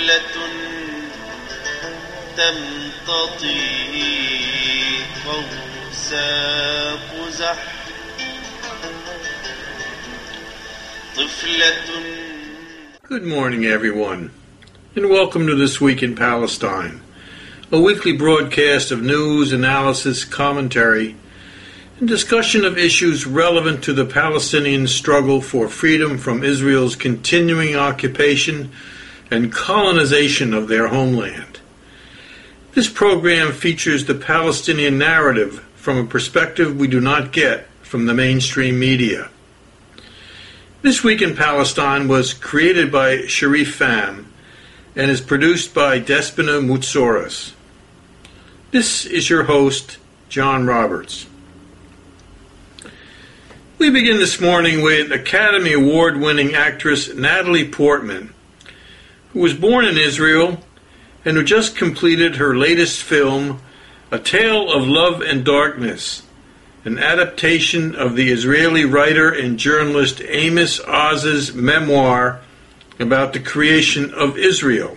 طفلة تمتطي قوس قزح طفلة. Good morning, everyone, and welcome to This Week in Palestine, a weekly broadcast of news, analysis, commentary, and discussion of issues relevant to the Palestinian struggle for freedom from Israel's continuing occupation and colonization of their homeland. This program features the Palestinian narrative from a perspective we do not get from the mainstream media. This Week in Palestine was created by Sharif Pham and is produced by Despina Moutsoras. This is your host, John Roberts. We begin this morning with Academy Award-winning actress Natalie Portman, who was born in Israel and who just completed her latest film, A Tale of Love and Darkness, an adaptation of the Israeli writer and journalist Amos Oz's memoir about the creation of Israel.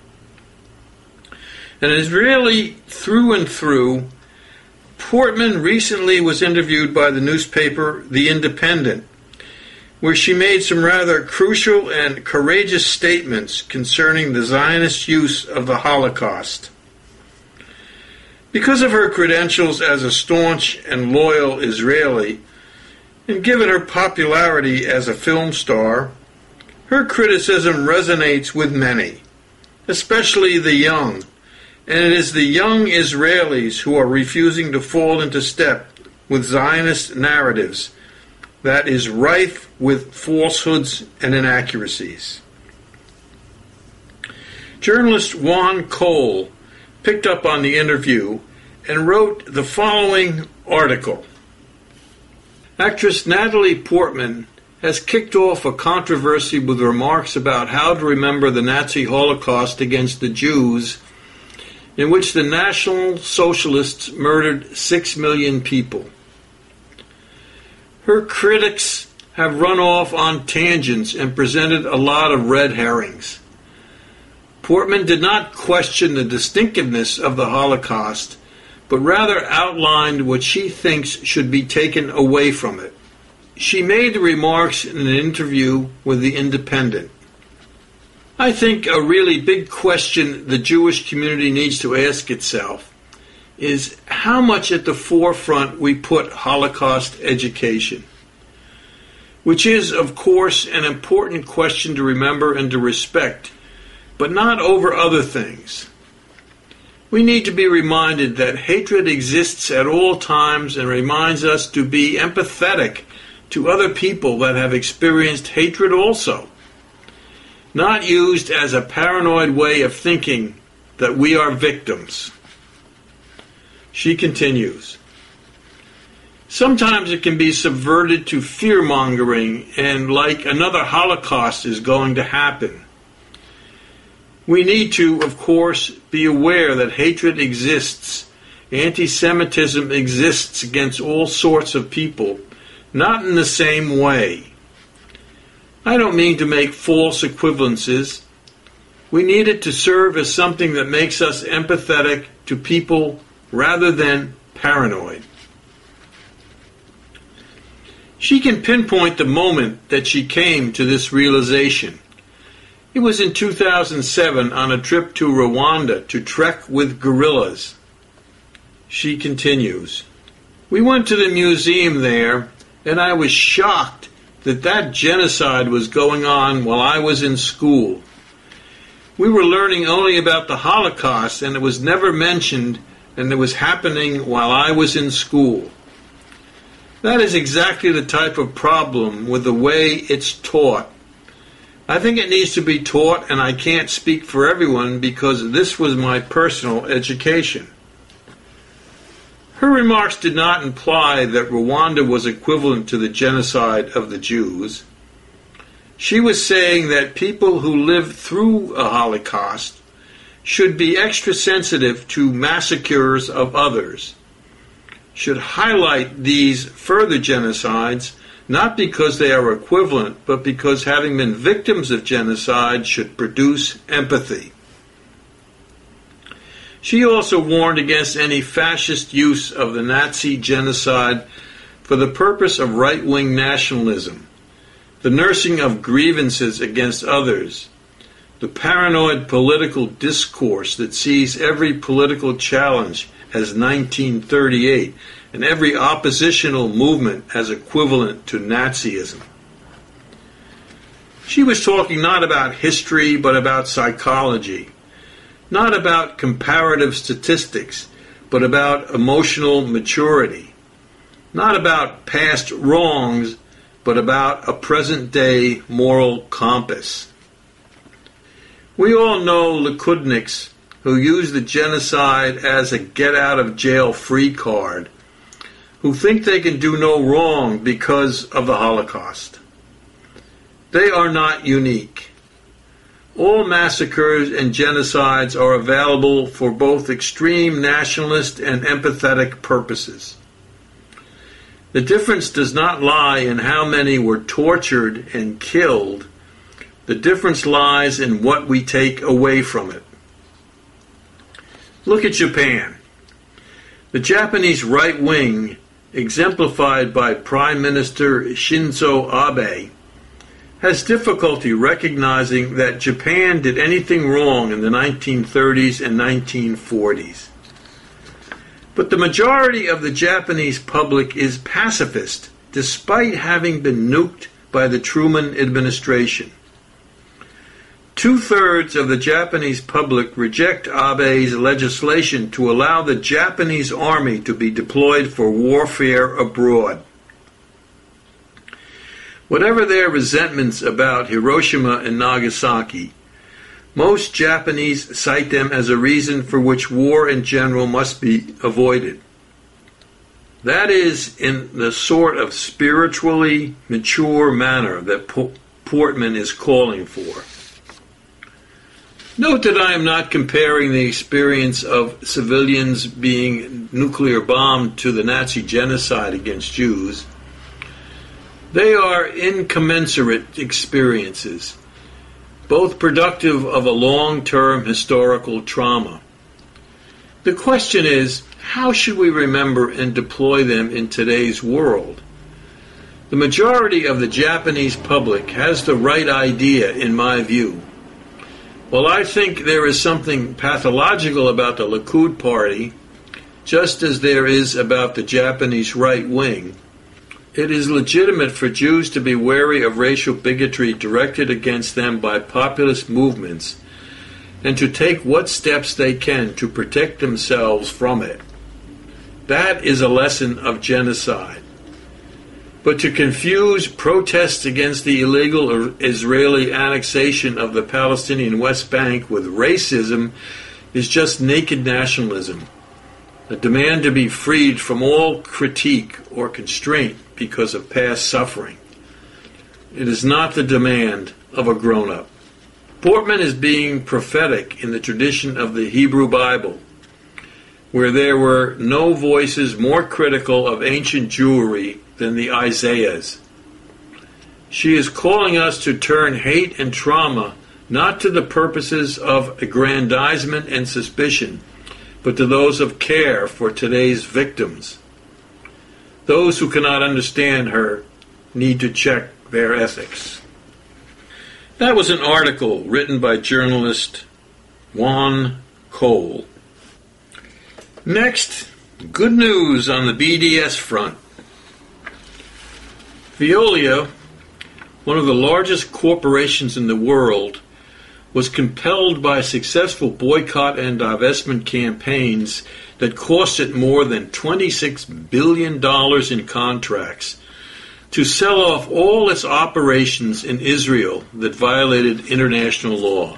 An Israeli through and through, Portman recently was interviewed by the newspaper The Independent, where she made some rather crucial and courageous statements concerning the Zionist use of the Holocaust. Because of her credentials as a staunch and loyal Israeli, and given her popularity as a film star, her criticism resonates with many, especially the young, and it is the young Israelis who are refusing to fall into step with Zionist narratives that is rife with falsehoods and inaccuracies. Journalist Juan Cole picked up on the interview and wrote the following article. Actress Natalie Portman has kicked off a controversy with remarks about how to remember the Nazi Holocaust against the Jews, in which the National Socialists murdered 6 million people. Her critics have run off on tangents and presented a lot of red herrings. Portman did not question the distinctiveness of the Holocaust, but rather outlined what she thinks should be taken away from it. She made the remarks in an interview with The Independent. I think a really big question the Jewish community needs to ask itself is how much at the forefront we put Holocaust education, which is, of course, an important question to remember and to respect, but not over other things. We need to be reminded that hatred exists at all times and reminds us to be empathetic to other people that have experienced hatred also, not used as a paranoid way of thinking that we are victims. She continues, sometimes it can be subverted to fear-mongering and like another Holocaust is going to happen. We need to, of course, be aware that hatred exists. Anti-Semitism exists against all sorts of people, not in the same way. I don't mean to make false equivalences. We need it to serve as something that makes us empathetic to people rather than paranoid. She can pinpoint the moment that she came to this realization. It was in 2007 on a trip to Rwanda to trek with gorillas. She continues, we went to the museum there, and I was shocked that genocide was going on while I was in school. We were learning only about the Holocaust, and it was never mentioned, and it was happening while I was in school. That is exactly the type of problem with the way it's taught. I think it needs to be taught, and I can't speak for everyone because this was my personal education. Her remarks did not imply that Rwanda was equivalent to the genocide of the Jews. She was saying that people who lived through a Holocaust should be extra sensitive to massacres of others, should highlight these further genocides not because they are equivalent, but because having been victims of genocide should produce empathy. She also warned against any fascist use of the Nazi genocide for the purpose of right-wing nationalism, the nursing of grievances against others, the paranoid political discourse that sees every political challenge as 1938 and every oppositional movement as equivalent to Nazism. She was talking not about history but about psychology, not about comparative statistics but about emotional maturity, not about past wrongs but about a present-day moral compass. We all know Likudniks who use the genocide as a get-out-of-jail-free card, who think they can do no wrong because of the Holocaust. They are not unique. All massacres and genocides are available for both extreme nationalist and empathetic purposes. The difference does not lie in how many were tortured and killed. The difference lies in what we take away from it. Look at Japan. The Japanese right wing, exemplified by Prime Minister Shinzo Abe, has difficulty recognizing that Japan did anything wrong in the 1930s and 1940s. But the majority of the Japanese public is pacifist, despite having been nuked by the Truman administration. 2/3 of the Japanese public reject Abe's legislation to allow the Japanese army to be deployed for warfare abroad. Whatever their resentments about Hiroshima and Nagasaki, most Japanese cite them as a reason for which war in general must be avoided. That is in the sort of spiritually mature manner that Portman is calling for. Note that I am not comparing the experience of civilians being nuclear bombed to the Nazi genocide against Jews. They are incommensurate experiences, both productive of a long-term historical trauma. The question is, how should we remember and deploy them in today's world? The majority of the Japanese public has the right idea, in my view. While I think there is something pathological about the Likud Party, just as there is about the Japanese right wing, it is legitimate for Jews to be wary of racial bigotry directed against them by populist movements and to take what steps they can to protect themselves from it. That is a lesson of genocide. But to confuse protests against the illegal Israeli annexation of the Palestinian West Bank with racism is just naked nationalism, a demand to be freed from all critique or constraint because of past suffering. It is not the demand of a grown-up. Portman is being prophetic in the tradition of the Hebrew Bible, where there were no voices more critical of ancient Jewry than the Isaiahs. She is calling us to turn hate and trauma not to the purposes of aggrandizement and suspicion, but to those of care for today's victims. Those who cannot understand her need to check their ethics. That was an article written by journalist Juan Cole. Next, good news on the BDS front. Veolia, one of the largest corporations in the world, was compelled by successful boycott and divestment campaigns that cost it more than $26 billion in contracts to sell off all its operations in Israel that violated international law.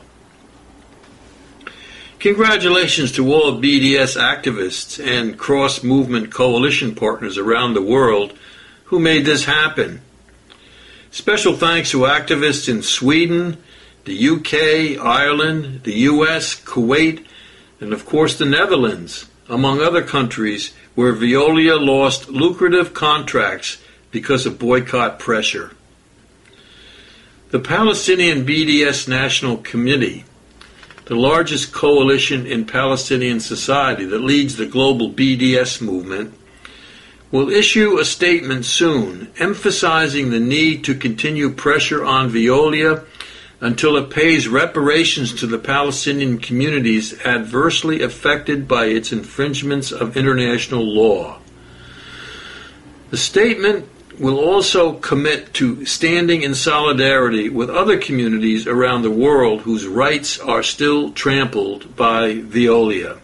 Congratulations to all BDS activists and cross-movement coalition partners around the world who made this happen. Special thanks to activists in Sweden, the UK, Ireland, the US, Kuwait, and of course the Netherlands, among other countries where Veolia lost lucrative contracts because of boycott pressure. The Palestinian BDS National Committee, the largest coalition in Palestinian society that leads the global BDS movement, will issue a statement soon emphasizing the need to continue pressure on Veolia until it pays reparations to the Palestinian communities adversely affected by its infringements of international law. The statement will also commit to standing in solidarity with other communities around the world whose rights are still trampled by Veolia.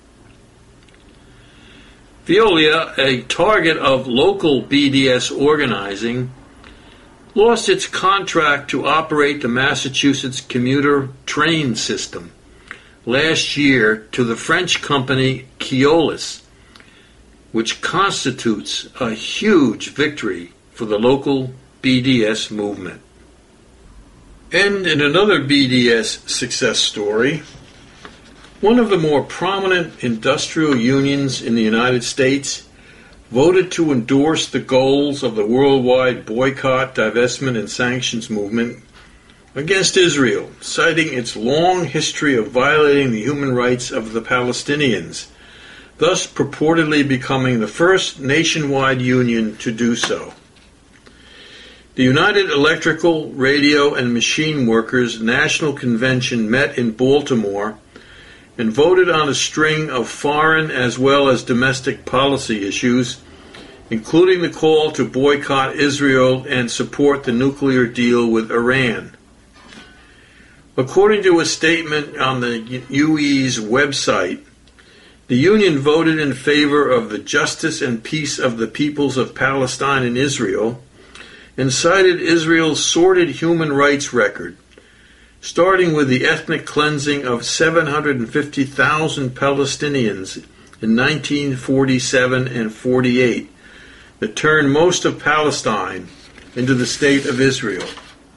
Veolia, a target of local BDS organizing, lost its contract to operate the Massachusetts commuter train system last year to the French company Keolis, which constitutes a huge victory for the local BDS movement. And in another BDS success story, one of the more prominent industrial unions in the United States voted to endorse the goals of the worldwide boycott, divestment, and sanctions movement against Israel, citing its long history of violating the human rights of the Palestinians, thus purportedly becoming the first nationwide union to do so. The United Electrical, Radio, and Machine Workers National Convention met in Baltimore and voted on a string of foreign as well as domestic policy issues, including the call to boycott Israel and support the nuclear deal with Iran. According to a statement on the UE's website, the Union voted in favor of the justice and peace of the peoples of Palestine and Israel, and cited Israel's sordid human rights record, starting with the ethnic cleansing of 750,000 Palestinians in 1947 and 48 that turned most of Palestine into the State of Israel.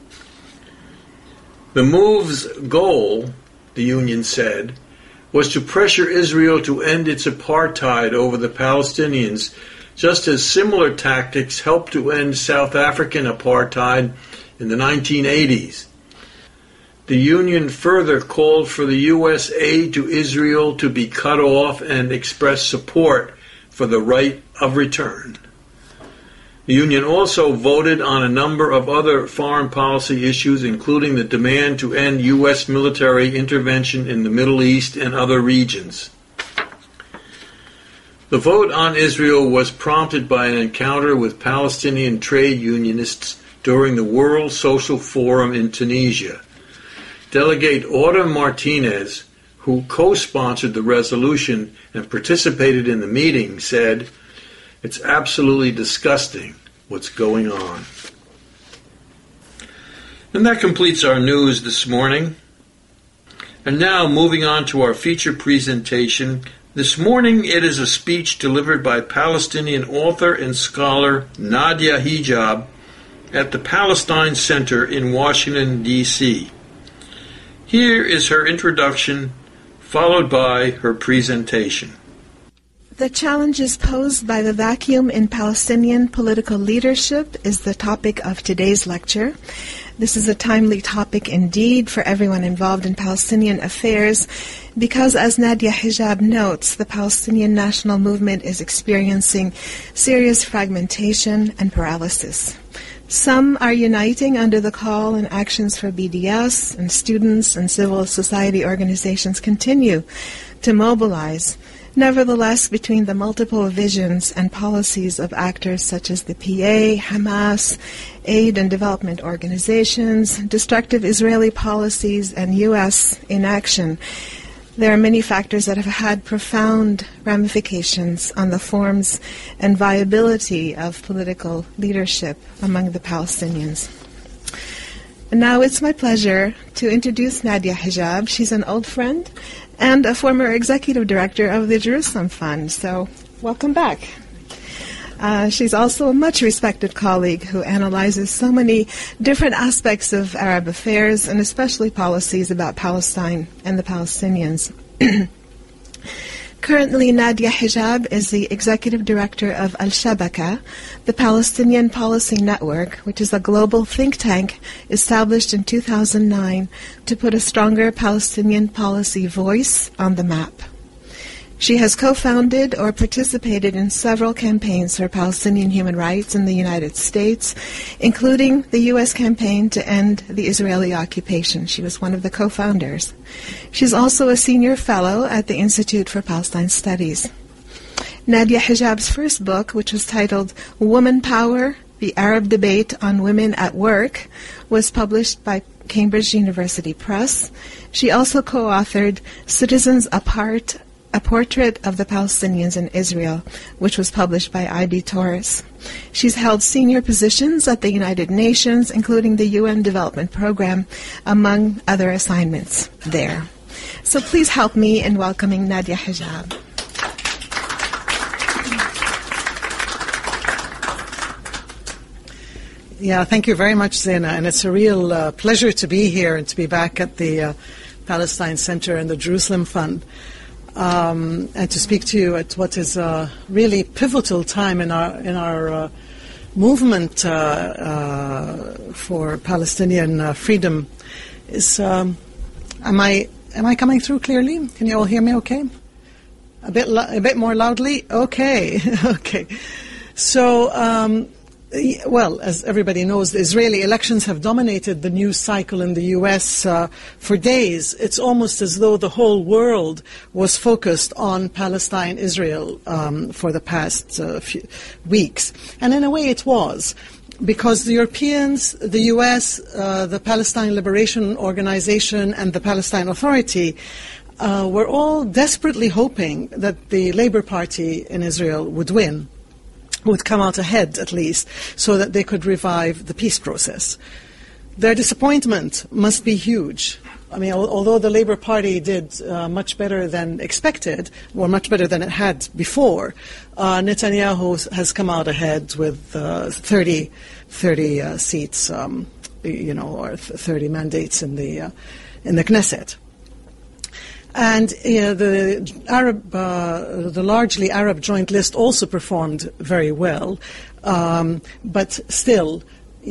The move's goal, the Union said, was to pressure Israel to end its apartheid over the Palestinians, just as similar tactics helped to end South African apartheid in the 1980s. The Union further called for the U.S. aid to Israel to be cut off and expressed support for the right of return. The Union also voted on a number of other foreign policy issues, including the demand to end U.S. military intervention in the Middle East and other regions. The vote on Israel was prompted by an encounter with Palestinian trade unionists during the World Social Forum in Tunisia. Delegate Autumn Martinez, who co-sponsored the resolution and participated in the meeting, said, "It's absolutely disgusting what's going on." And that completes our news this morning. And now, moving on to our feature presentation. This morning it is a speech delivered by Palestinian author and scholar Nadia Hijab at the Palestine Center in Washington, D.C. Here is her introduction, followed by her presentation. The challenges posed by the vacuum in Palestinian political leadership is the topic of today's lecture. This is a timely topic indeed for everyone involved in Palestinian affairs because, as Nadia Hijab notes, the Palestinian national movement is experiencing serious fragmentation and paralysis. Some are uniting under the call and actions for BDS, and students and civil society organizations continue to mobilize. Nevertheless, between the multiple visions and policies of actors such as the PA, Hamas, aid and development organizations, destructive Israeli policies, and U.S. inaction, there are many factors that have had profound ramifications on the forms and viability of political leadership among the Palestinians. And now it's my pleasure to introduce Nadia Hijab. She's an old friend and a former executive director of the Jerusalem Fund. So welcome back. She's also a much respected colleague who analyzes so many different aspects of Arab affairs and especially policies about Palestine and the Palestinians. Currently, Nadia Hijab is the executive director of Al-Shabaka, the Palestinian Policy Network, which is a global think tank established in 2009 to put a stronger Palestinian policy voice on the map. She has co-founded or participated in several campaigns for Palestinian human rights in the United States, including the U.S. campaign to end the Israeli occupation. She was one of the co-founders. She's also a senior fellow at the Institute for Palestine Studies. Nadia Hijab's first book, which was titled Woman Power, The Arab Debate on Women at Work, was published by Cambridge University Press. She also co-authored Citizens Apart, A Portrait of the Palestinians in Israel, which was published by IB Tauris. She's held senior positions at the United Nations, including the UN Development Program, among other assignments there. So please help me in welcoming Nadia Hijab. Yeah, thank you very much, Zaina, and it's a real pleasure to be here and to be back at the Palestine Center and the Jerusalem Fund. And to speak to you at what is a really pivotal time in our movement for Palestinian freedom. Am I coming through clearly? Can you all hear me? Okay, a bit more loudly. Okay, okay. So. Well, as everybody knows, the Israeli elections have dominated the news cycle in the U.S. For days. It's almost as though the whole world was focused on Palestine-Israel for the past few weeks. And in a way it was, because the Europeans, the U.S., the Palestine Liberation Organization, and the Palestine Authority were all desperately hoping that the Labour Party in Israel would win, would come out ahead at least, so that they could revive the peace process. Their disappointment must be huge. I mean, although the Labour Party did much better than expected, or much better than it had before, Netanyahu has come out ahead with 30 seats, or 30 mandates in the Knesset. And the largely Arab Joint List also performed very well, but still,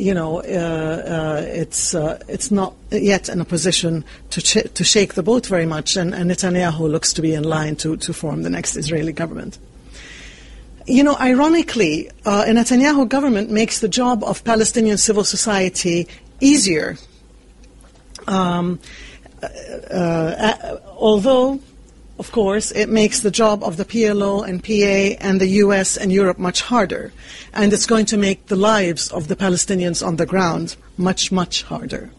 it's not yet in a position to shake the boat very much, and Netanyahu looks to be in line to form the next Israeli government. Ironically, a Netanyahu government makes the job of Palestinian civil society easier. Although, of course, it makes the job of the PLO and PA and the US and Europe much harder. And it's going to make the lives of the Palestinians on the ground much, much harder.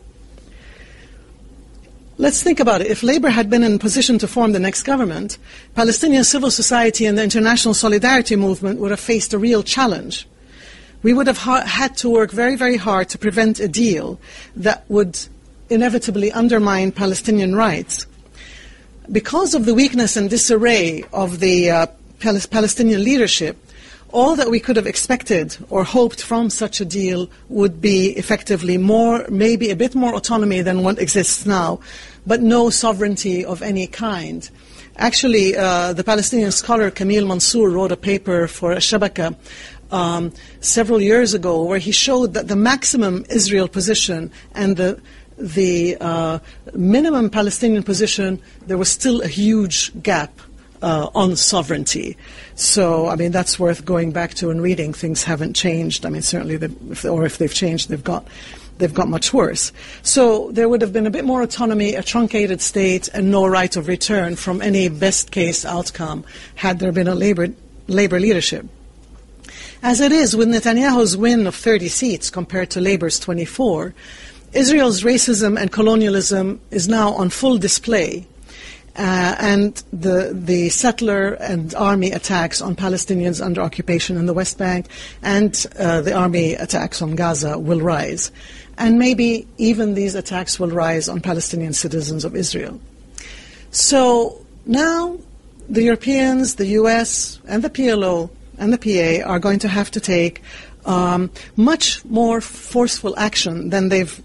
Let's think about it. If Labour had been in position to form the next government, Palestinian civil society and the international solidarity movement would have faced a real challenge. We would have had to work very, very hard to prevent a deal that would inevitably undermine Palestinian rights. Because of the weakness and disarray of the Palestinian leadership, all that we could have expected or hoped from such a deal would be effectively maybe a bit more autonomy than what exists now, but no sovereignty of any kind. Actually, the Palestinian scholar Camille Mansour wrote a paper for Shabaka several years ago where he showed that the maximum Israel position and the minimum Palestinian position, there was still a huge gap on sovereignty. So, I mean, that's worth going back to and reading. Things haven't changed. I mean, certainly, if they've changed, they've got much worse. So there would have been a bit more autonomy, a truncated state, and no right of return from any best-case outcome had there been a Labour leadership. As it is, with Netanyahu's win of 30 seats compared to Labour's 24, Israel's racism and colonialism is now on full display, and the settler and army attacks on Palestinians under occupation in the West Bank and the army attacks on Gaza will rise. And maybe even these attacks will rise on Palestinian citizens of Israel. So now the Europeans, the US, and the PLO and the PA are going to have to take much more forceful action than they've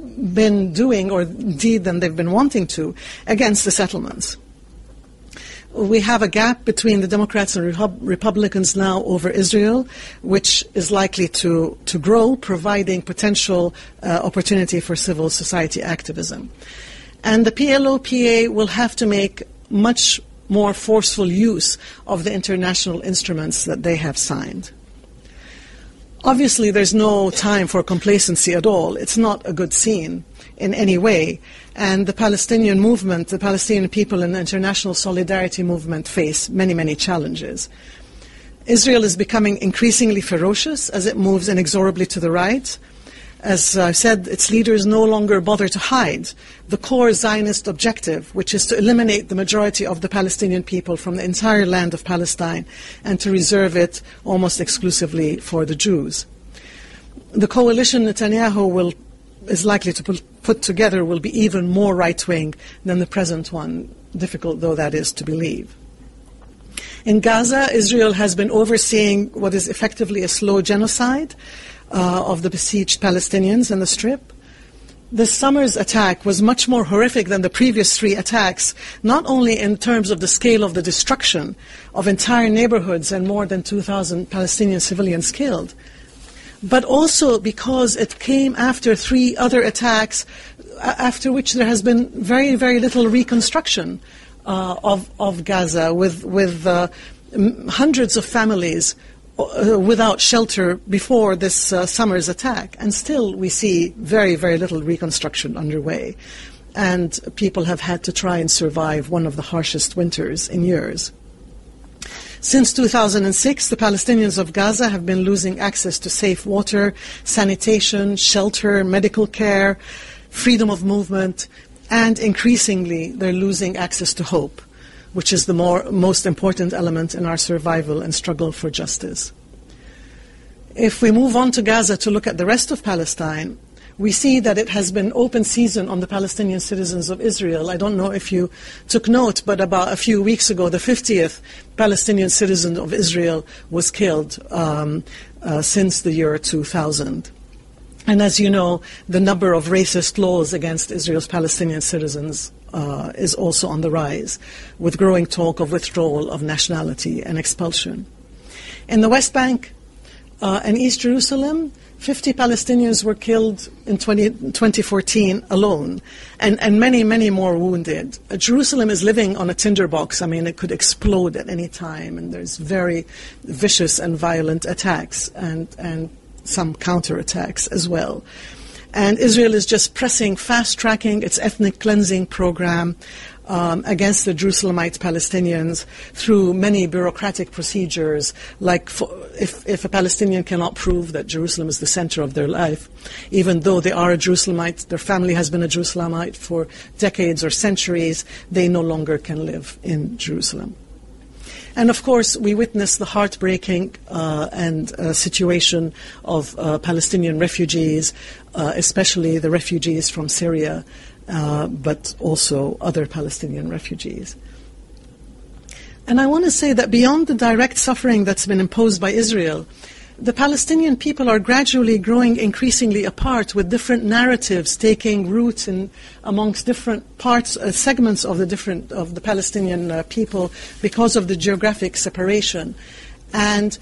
been doing, or indeed than they've been wanting to, against the settlements. we have a gap between the Democrats and Republicans now over Israel, which is likely to grow, providing potential opportunity for civil society activism. And the PLO-PA will have to make much more forceful use of the international instruments that they have signed. Obviously, there's no time for complacency at all. It's not a good scene in any way. And the Palestinian movement, the Palestinian people and the international solidarity movement face many, many challenges. Israel is becoming increasingly ferocious as it moves inexorably to the right. As I said, its leaders no longer bother to hide the core Zionist objective, which is to eliminate the majority of the Palestinian people from the entire land of Palestine and to reserve it almost exclusively for the Jews. The coalition Netanyahu is likely to put together will be even more right-wing than the present one, difficult though that is to believe. In Gaza, Israel has been overseeing what is effectively a slow genocide of the besieged Palestinians in the Strip. This summer's attack was much more horrific than the previous 3 attacks, not only in terms of the scale of the destruction of entire neighborhoods and more than 2,000 Palestinian civilians killed, but also because it came after 3 other attacks, after which there has been very, very little reconstruction of Gaza, with hundreds of families without shelter before this summer's attack. And still we see very, very little reconstruction underway. And people have had to try and survive one of the harshest winters in years. Since 2006, the Palestinians of Gaza have been losing access to safe water, sanitation, shelter, medical care, freedom of movement, and increasingly they're losing access to hope, which is the most important element in our survival and struggle for justice. If we move on to Gaza to look at the rest of Palestine, we see that it has been open season on the Palestinian citizens of Israel. I don't know if you took note, but about a few weeks ago, the 50th Palestinian citizen of Israel was killed since the year 2000. And as you know, the number of racist laws against Israel's Palestinian citizens is also on the rise, with growing talk of withdrawal of nationality and expulsion. In the West Bank and East Jerusalem, 50 Palestinians were killed in 2014 alone, and many, many more wounded. Jerusalem is living on a tinderbox. I mean, it could explode at any time, and there's very vicious and violent attacks and some counterattacks as well. And Israel is just fast-tracking its ethnic cleansing program against the Jerusalemite Palestinians through many bureaucratic procedures, like if a Palestinian cannot prove that Jerusalem is the center of their life, even though they are a Jerusalemite, their family has been a Jerusalemite for decades or centuries, they no longer can live in Jerusalem. And of course, we witness the heartbreaking situation of Palestinian refugees, especially the refugees from Syria, but also other Palestinian refugees. And I want to say that beyond the direct suffering that's been imposed by Israel, the Palestinian people are gradually growing increasingly apart, with different narratives taking root amongst different segments of the Palestinian people because of the geographic separation. And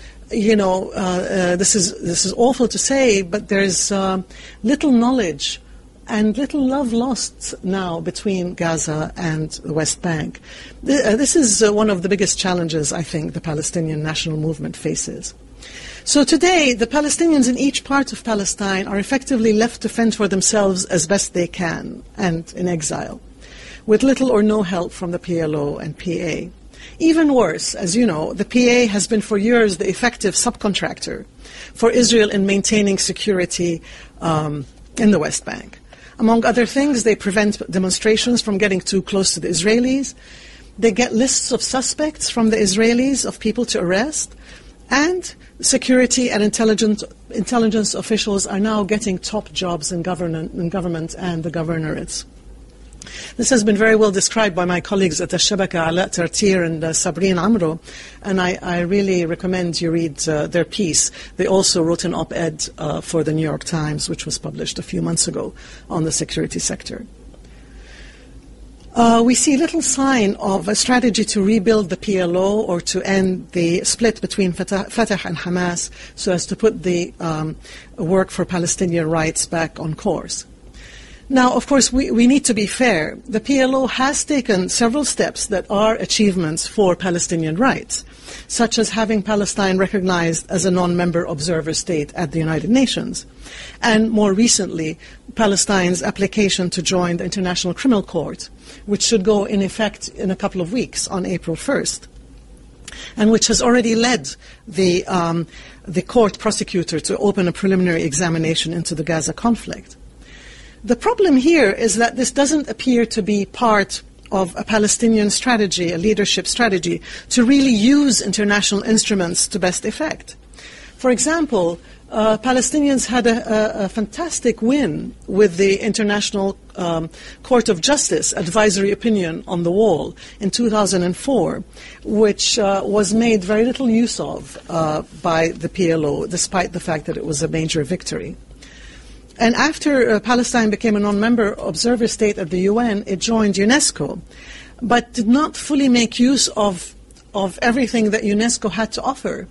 this is awful to say, but there's little knowledge and little love lost now between Gaza and the West Bank. This is one of the biggest challenges I think the Palestinian national movement faces. So today, the Palestinians in each part of Palestine are effectively left to fend for themselves as best they can, and in exile, with little or no help from the PLO and PA. Even worse, as you know, the PA has been for years the effective subcontractor for Israel in maintaining security in the West Bank. Among other things, they prevent demonstrations from getting too close to the Israelis. They get lists of suspects from the Israelis of people to arrest. And security and intelligence officials are now getting top jobs in government and the governorates. This has been very well described by my colleagues at Al-Shabaka, Ala Tartir and Sabreen Amro, and I really recommend you read their piece. They also wrote an op-ed for the New York Times, which was published a few months ago, on the security sector. We see little sign of a strategy to rebuild the PLO or to end the split between Fatah and Hamas so as to put the work for Palestinian rights back on course. Now, of course, we need to be fair. The PLO has taken several steps that are achievements for Palestinian rights, such as having Palestine recognized as a non-member observer state at the United Nations, and more recently, Palestine's application to join the International Criminal Court, which should go in effect in a couple of weeks on April 1st, and which has already led the court prosecutor to open a preliminary examination into the Gaza conflict. The problem here is that this doesn't appear to be part of a Palestinian strategy, a leadership strategy, to really use international instruments to best effect. For example, Palestinians had a fantastic win with the International Court of Justice advisory opinion on the wall in 2004, which was made very little use of by the PLO, despite the fact that it was a major victory. And after Palestine became a non-member observer state at the UN, it joined UNESCO, but did not fully make use of everything that UNESCO had to offer,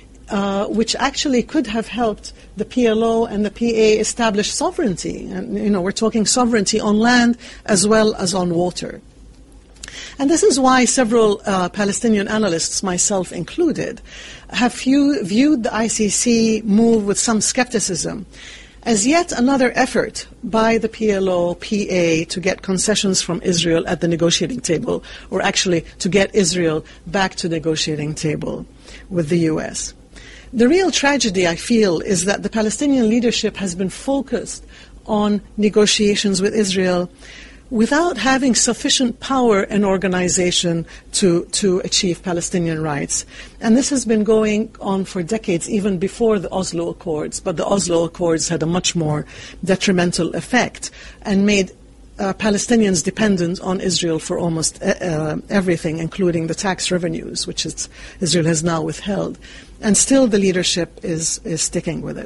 which actually could have helped the PLO and the PA establish sovereignty. And, we're talking sovereignty on land as well as on water. And this is why several Palestinian analysts, myself included, have viewed the ICC move with some skepticism as yet another effort by the PLO-PA to get concessions from Israel at the negotiating table, or actually to get Israel back to the negotiating table with the U.S. The real tragedy, I feel, is that the Palestinian leadership has been focused on negotiations with Israel without having sufficient power and organization to achieve Palestinian rights. And this has been going on for decades, even before the Oslo Accords, but the Oslo Accords had a much more detrimental effect and made Palestinians dependent on Israel for almost everything, including the tax revenues, which Israel has now withheld. And still the leadership is sticking with it.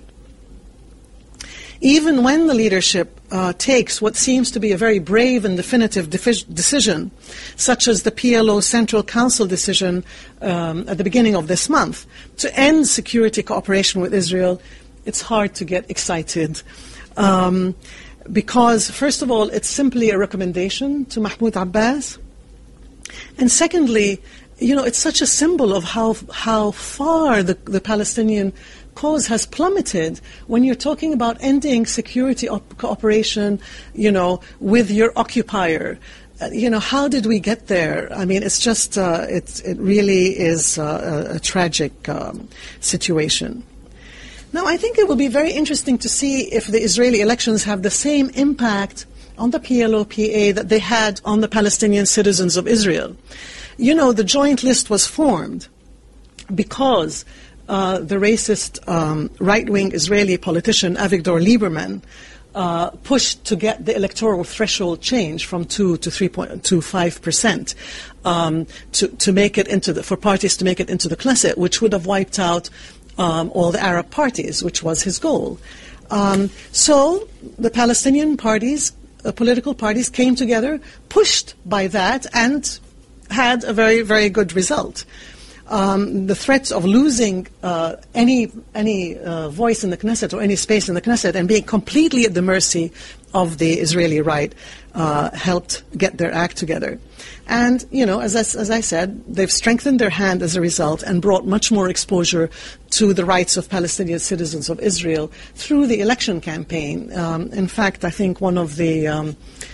Even when the leadership takes what seems to be a very brave and definitive decision, such as the PLO Central Council decision at the beginning of this month, to end security cooperation with Israel, it's hard to get excited. Because, first of all, it's simply a recommendation to Mahmoud Abbas. And secondly, it's such a symbol of how far the Palestinian cause has plummeted when you're talking about ending security cooperation, with your occupier. How did we get there? I mean, it's just, it really is a tragic situation. Now, I think it will be very interesting to see if the Israeli elections have the same impact on the PLO-PA that they had on the Palestinian citizens of Israel. The joint list was formed because the racist right-wing Israeli politician Avigdor Lieberman pushed to get the electoral threshold change from 2 to 3.25% to make it for parties to make it into the Knesset, which would have wiped out all the Arab parties, which was his goal. So the Palestinian parties, political parties, came together, pushed by that, and had a very, very good result. The threats of losing any voice in the Knesset or any space in the Knesset and being completely at the mercy of the Israeli right helped get their act together. And, as I said, they've strengthened their hand as a result and brought much more exposure to the rights of Palestinian citizens of Israel through the election campaign. In fact, I think one of the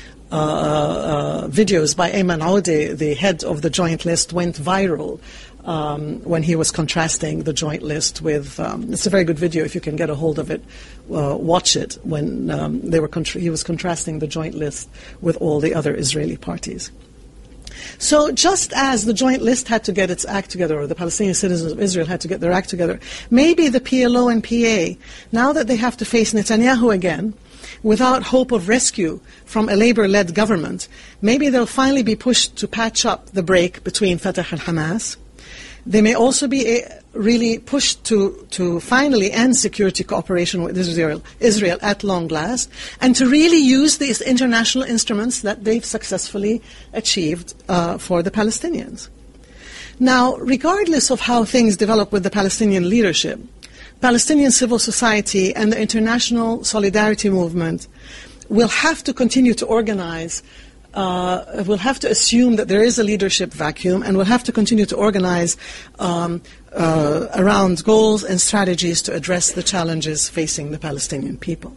videos by Ayman Aoudeh, the head of the joint list, went viral when he was contrasting the joint list with, it's a very good video if you can get a hold of it, watch it, when he was contrasting the joint list with all the other Israeli parties. So just as the joint list had to get its act together, or the Palestinian citizens of Israel had to get their act together, maybe the PLO and PA, now that they have to face Netanyahu again, without hope of rescue from a Labour-led government, maybe they'll finally be pushed to patch up the break between Fatah and Hamas. They may also be really pushed to finally end security cooperation with Israel at long last, and to really use these international instruments that they've successfully achieved for the Palestinians. Now, regardless of how things develop with the Palestinian leadership, Palestinian civil society and the international solidarity movement will have to continue to organize, will have to assume that there is a leadership vacuum, and will have to continue to organize around goals and strategies to address the challenges facing the Palestinian people.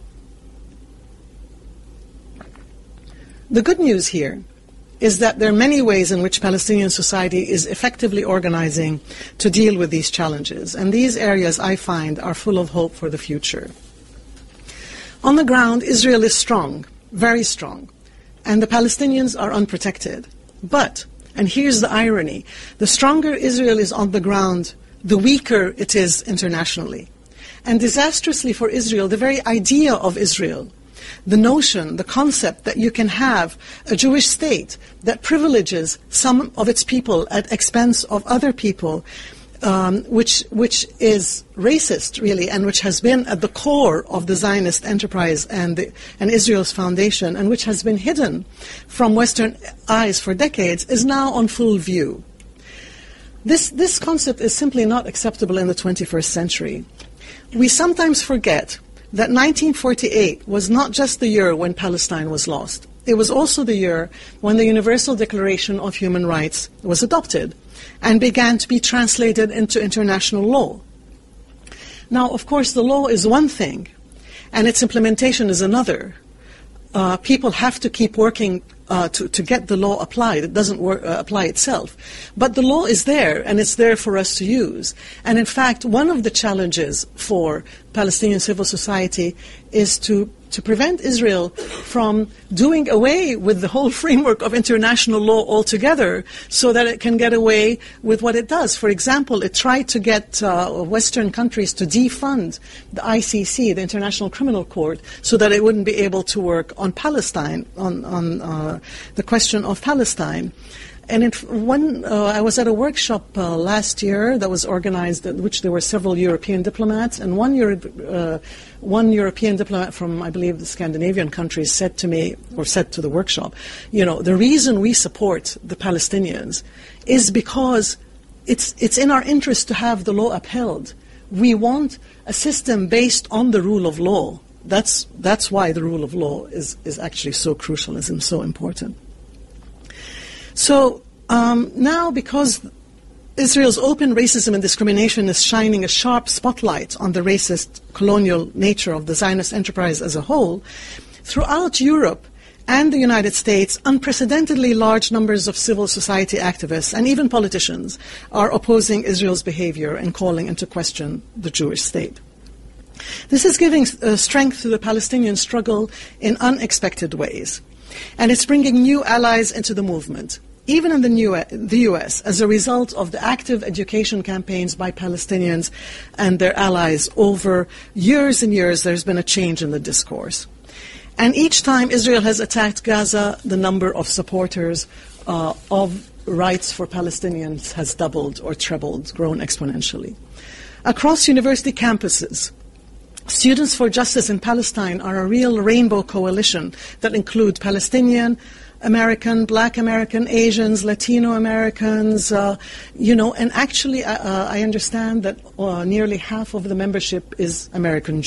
The good news here is that there are many ways in which Palestinian society is effectively organizing to deal with these challenges, and these areas, I find, are full of hope for the future. On the ground, Israel is strong, very strong, and the Palestinians are unprotected. But, and here's the irony, the stronger Israel is on the ground, the weaker it is internationally. And disastrously for Israel, the very idea of Israel, the notion, the concept that you can have a Jewish state that privileges some of its people at expense of other people, which is racist, really, and which has been at the core of the Zionist enterprise and Israel's foundation, and which has been hidden from Western eyes for decades, is now on full view. This concept is simply not acceptable in the 21st century. We sometimes forget that 1948 was not just the year when Palestine was lost. It was also the year when the Universal Declaration of Human Rights was adopted and began to be translated into international law. Now, of course, the law is one thing, and its implementation is another. People have to keep working to get the law applied. It doesn't apply itself. But the law is there, and it's there for us to use. And in fact, one of the challenges for Palestinian civil society is to prevent Israel from doing away with the whole framework of international law altogether so that it can get away with what it does. For example, it tried to get Western countries to defund the ICC, the International Criminal Court, so that it wouldn't be able to work on Palestine, on the question of Palestine. And I was at a workshop last year that was organized, at which there were several European diplomats, and one European diplomat from, I believe, the Scandinavian countries said to me, or said to the workshop, the reason we support the Palestinians is because it's in our interest to have the law upheld. We want a system based on the rule of law. That's why the rule of law is actually so crucial and so important. So now, because Israel's open racism and discrimination is shining a sharp spotlight on the racist colonial nature of the Zionist enterprise as a whole, throughout Europe and the United States, unprecedentedly large numbers of civil society activists and even politicians are opposing Israel's behavior and calling into question the Jewish state. This is giving strength to the Palestinian struggle in unexpected ways. And it's bringing new allies into the movement, even in the U.S., as a result of the active education campaigns by Palestinians and their allies. Over years and years, there's been a change in the discourse. And each time Israel has attacked Gaza, the number of supporters of rights for Palestinians has doubled or trebled, grown exponentially. Across university campuses, Students for Justice in Palestine are a real rainbow coalition that include Palestinian, American, Black American, Asians, Latino Americans, and actually I understand that nearly half of the membership is American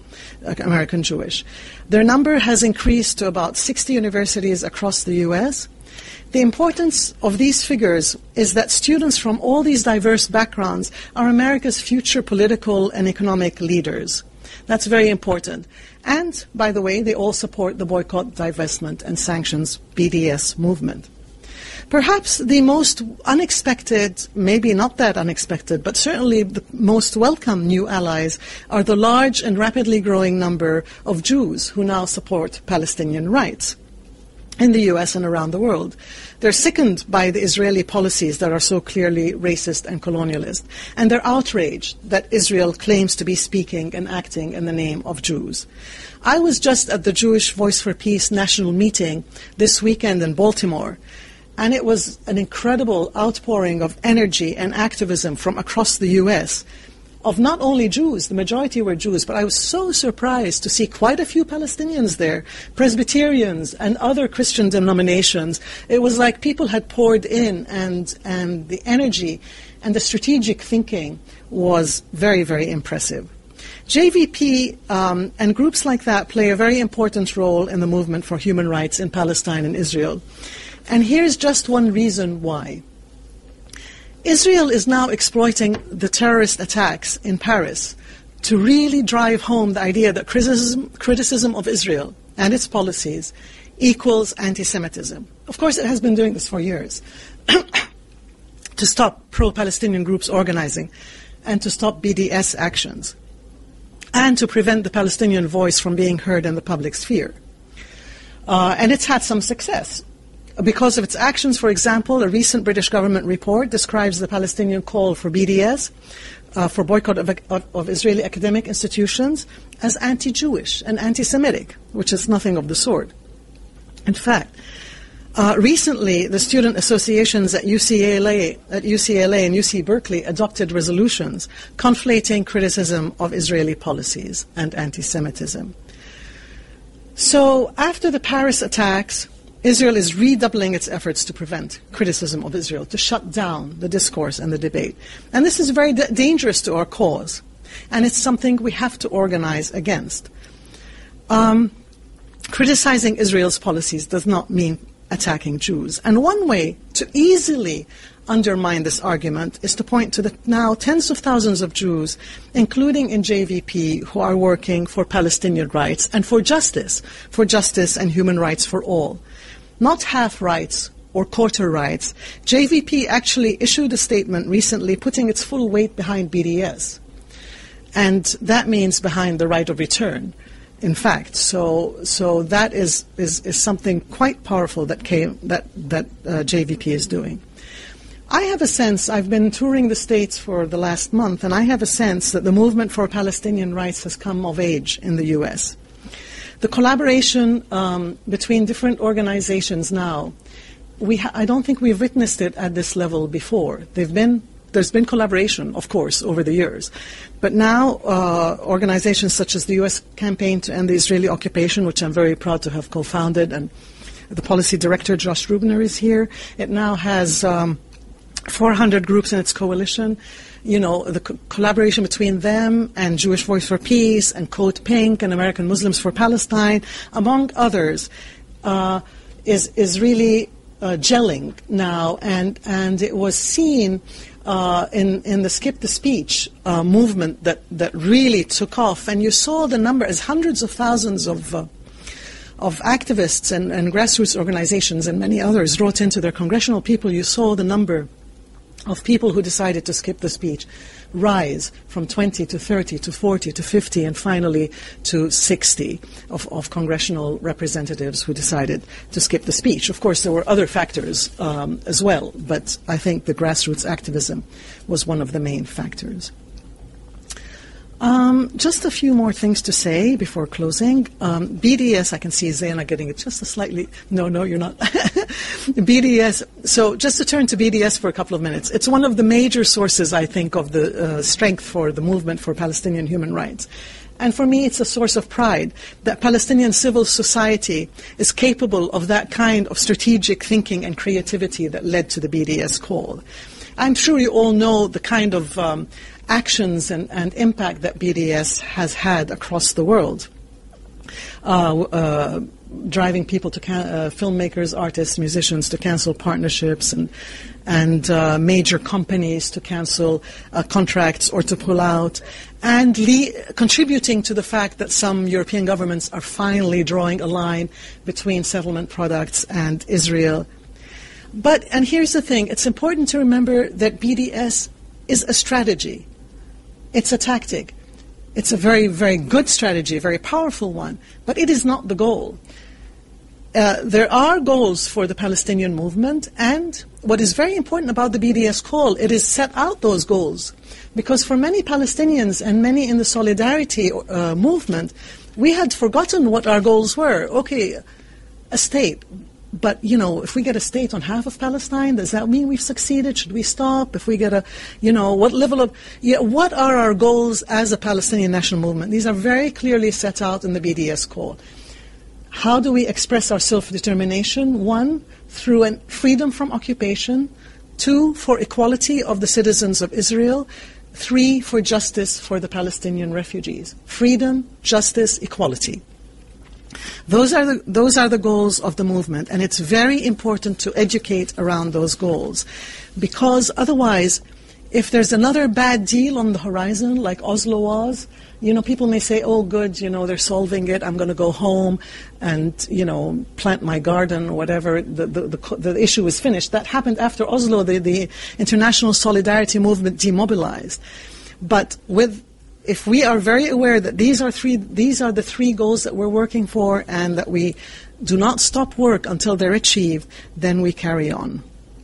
Jewish. Their number has increased to about 60 universities across the U.S. The importance of these figures is that students from all these diverse backgrounds are America's future political and economic leaders. That's very important. And, by the way, they all support the boycott, divestment, and sanctions BDS movement. Perhaps the most unexpected, maybe not that unexpected, but certainly the most welcome new allies are the large and rapidly growing number of Jews who now support Palestinian rights in the U.S. and around the world. They're sickened by the Israeli policies that are so clearly racist and colonialist, and they're outraged that Israel claims to be speaking and acting in the name of Jews. I was just at the Jewish Voice for Peace national meeting this weekend in Baltimore, And it was an incredible outpouring of energy and activism from across the U.S. of not only Jews, the majority were Jews, but I was so surprised to see quite a few Palestinians there, Presbyterians and other Christian denominations. It was like people had poured in, and the energy and the strategic thinking was very, very impressive. JVP and groups like that play a very important role in the movement for human rights in Palestine and Israel. And here's just one reason why. Israel is now exploiting the terrorist attacks in Paris to really drive home the idea that criticism of Israel and its policies equals anti-Semitism. Of course, it has been doing this for years to stop pro-Palestinian groups organizing and to stop BDS actions and to prevent the Palestinian voice from being heard in the public sphere. And it's had some success. Because of its actions, for example, a recent British government report describes the Palestinian call for BDS, for boycott of Israeli academic institutions, as anti-Jewish and anti-Semitic, which is nothing of the sort. In fact, recently the student associations at UCLA and UC Berkeley adopted resolutions conflating criticism of Israeli policies and anti-Semitism. So after the Paris attacks, Israel is redoubling its efforts to prevent criticism of Israel, to shut down the discourse and the debate. And this is very dangerous to our cause, and it's something we have to organize against. Criticizing Israel's policies does not mean attacking Jews. And one way to easily undermine this argument is to point to the now tens of thousands of Jews, including in JVP, who are working for Palestinian rights and for justice and human rights for all. Not half rights or quarter rights. JVP actually issued a statement recently putting its full weight behind BDS. And that means behind the right of return, in fact. So that is something quite powerful that JVP is doing. I have a sense, I've been touring the States for the last month, and I have a sense that the movement for Palestinian rights has come of age in the U.S. The collaboration between different organizations now, I don't think we've witnessed it at this level before. There's been collaboration, of course, over the years. But now organizations such as the U.S. Campaign to End the Israeli Occupation, which I'm very proud to have co-founded, and the policy director, Josh Rubner, is here. It now has 400 groups in its coalition. You know, the collaboration between them and Jewish Voice for Peace and Code Pink and American Muslims for Palestine, among others, is really gelling now, and it was seen in the Skip the Speech movement that really took off. And you saw the number as hundreds of thousands of activists and grassroots organizations and many others wrote into their congressional people. You saw the number of people who decided to skip the speech rise from 20 to 30 to 40 to 50 and finally to 60 of congressional representatives who decided to skip the speech. Of course, there were other factors as well, but I think the grassroots activism was one of the main factors. Just a few more things to say before closing. BDS, I can see Zaina getting it just a slightly... No, you're not. BDS, so just to turn to BDS for a couple of minutes. It's one of the major sources, I think, of the strength for the movement for Palestinian human rights. And for me, it's a source of pride that Palestinian civil society is capable of that kind of strategic thinking and creativity that led to the BDS call. I'm sure you all know the kind of actions and impact that BDS has had across the world, driving people to filmmakers, artists, musicians to cancel partnerships and major companies to cancel contracts or to pull out, and contributing to the fact that some European governments are finally drawing a line between settlement products and Israel. And here's the thing, it's important to remember that BDS is a strategy. It's a tactic. It's a very, very good strategy, a very powerful one, but it is not the goal. There are goals for the Palestinian movement, and what is very important about the BDS call, it is set out those goals. Because for many Palestinians and many in the Solidarity movement, we had forgotten what our goals were. Okay, a state, But, if we get a state on half of Palestine, does that mean we've succeeded? Should we stop? If we get what level of, what are our goals as a Palestinian national movement? These are very clearly set out in the BDS call. How do we express our self-determination? 1, through freedom from occupation. 2, for equality of the citizens of Israel. 3, for justice for the Palestinian refugees. Freedom, justice, equality. Those are the goals of the movement, and it's very important to educate around those goals, because otherwise, if there's another bad deal on the horizon, like Oslo was, people may say, oh, good, they're solving it, I'm going to go home and, plant my garden or whatever, the issue is finished. That happened after Oslo, the international solidarity movement demobilized. But if we are very aware that these are the 3 goals that we're working for, and that we do not stop work until they're achieved, then we carry on.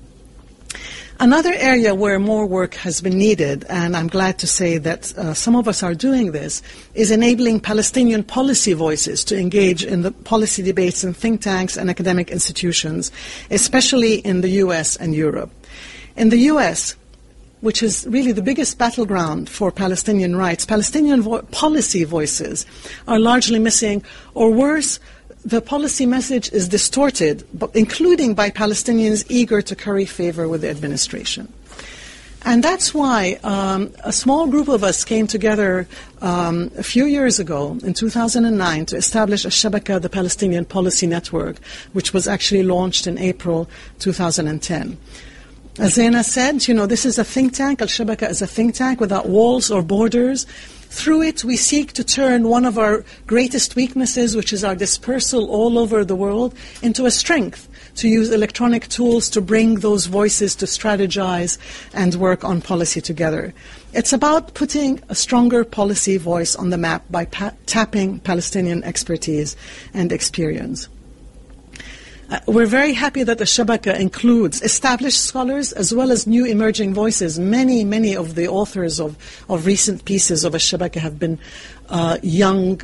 Another area where more work has been needed, and I'm glad to say that some of us are doing this, is enabling Palestinian policy voices to engage in the policy debates in think tanks and academic institutions, especially in the US and Europe. In the US, which is really the biggest battleground for Palestinian rights, Palestinian policy voices are largely missing, or worse, the policy message is distorted, including by Palestinians eager to curry favor with the administration. And that's why a small group of us came together a few years ago, in 2009, to establish Al-Shabaka, the Palestinian Policy Network, which was actually launched in April 2010. As Zaina said, this is a think tank. Al-Shabaka is a think tank without walls or borders. Through it, we seek to turn one of our greatest weaknesses, which is our dispersal all over the world, into a strength, to use electronic tools to bring those voices to strategize and work on policy together. It's about putting a stronger policy voice on the map by tapping Palestinian expertise and experience. We're very happy that the Shabaka includes established scholars as well as new emerging voices. Many of the authors of recent pieces of Shabaka have been young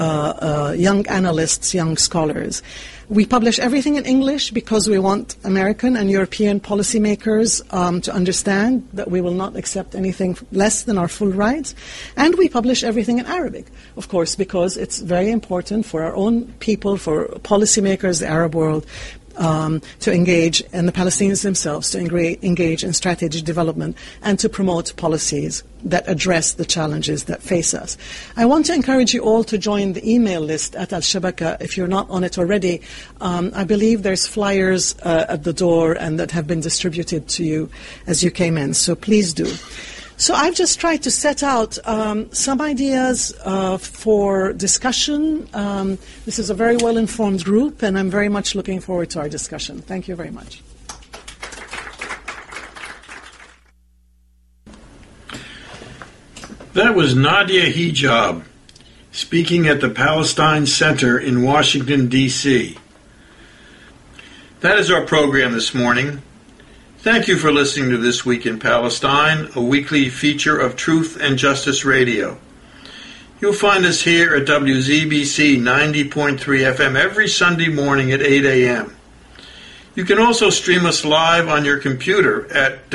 analysts, young scholars. We publish everything in English because we want American and European policymakers to understand that we will not accept anything less than our full rights. And we publish everything in Arabic, of course, because it's very important for our own people, for policymakers, the Arab world, to engage, and the Palestinians themselves to engage in strategic development and to promote policies that address the challenges that face us. I want to encourage you all to join the email list at Al-Shabaka if you're not on it already. I believe there's flyers at the door and that have been distributed to you as you came in, so please do. So I've just tried to set out some ideas for discussion. This is a very well-informed group, and I'm very much looking forward to our discussion. Thank you very much. That was Nadia Hijab speaking at the Palestine Center in Washington, D.C. That is our program this morning. Thank you for listening to This Week in Palestine, a weekly feature of Truth and Justice Radio. You'll find us here at WZBC 90.3 FM every Sunday morning at 8 a.m. You can also stream us live on your computer at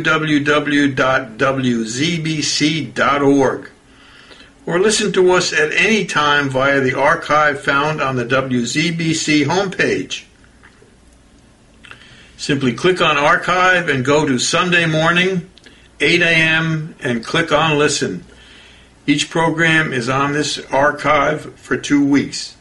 www.wzbc.org or listen to us at any time via the archive found on the WZBC homepage. Simply click on Archive and go to Sunday morning, 8 a.m., and click on Listen. Each program is on this archive for 2 weeks.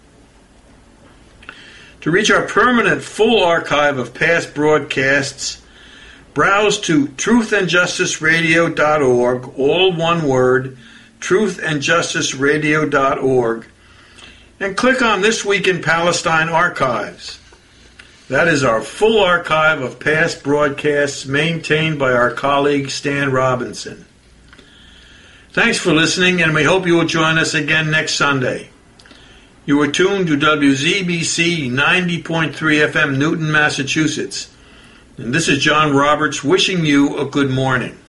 To reach our permanent full archive of past broadcasts, browse to truthandjusticeradio.org, all one word, truthandjusticeradio.org, and click on This Week in Palestine Archives. That is our full archive of past broadcasts maintained by our colleague Stan Robinson. Thanks for listening, and we hope you will join us again next Sunday. You are tuned to WZBC 90.3 FM, Newton, Massachusetts. And this is John Roberts wishing you a good morning.